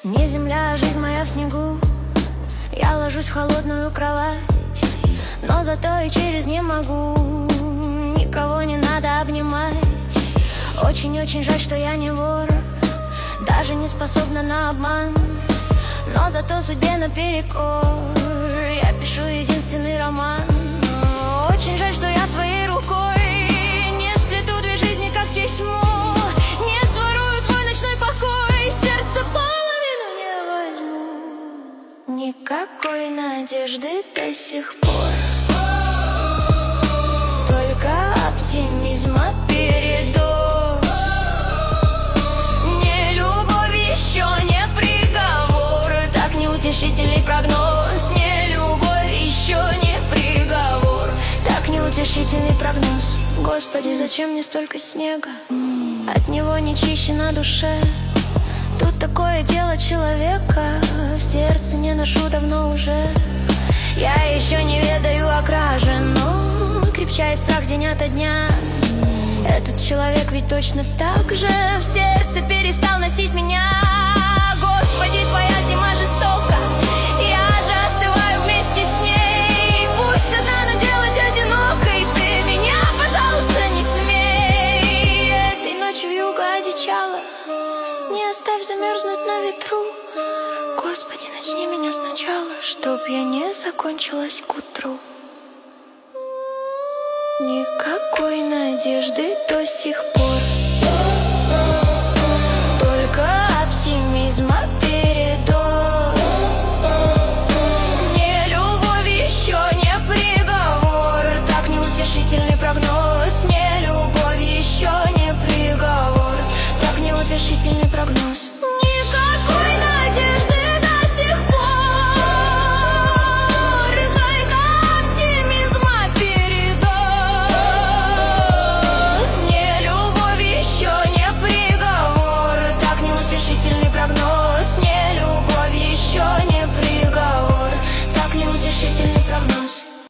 Не земля, а жизнь моя в снегу. Я ложусь в холодную кровать, но зато и через не могу. Никого не надо обнимать. Очень-очень жаль, что я не вор, даже не способна на обман, но зато судьбе наперекор я пишу единственный роман. Очень жаль, что я своей рукой не сплету две жизни, как тесьму, не сворую твой ночной покой, сердце половину не возьму. Никакой надежды до сих пор, только оптимизма передоз. Не любовь еще не приговор, так неутешительный прогноз. Не любовь еще не приговор, так неутешительный прогноз. Господи, зачем мне столько снега? От него не чище на душе. Тут такое дело человека, в сердце не ношу давно уже. Я еще не ведаю о краже, но крепчает страх день ото дня. Этот человек ведь точно так же в сердце перестал носить меня. Господи, твоя зима жестока, я же остываю вместе с ней. Пусть одна, но делать одинокой ты меня, пожалуйста, не смей. Этой ночью вьюга одичала, не оставь замерзнуть на ветру. Господи, начни меня сначала, чтоб я не закончилась к утру. Никакой надежды до сих пор.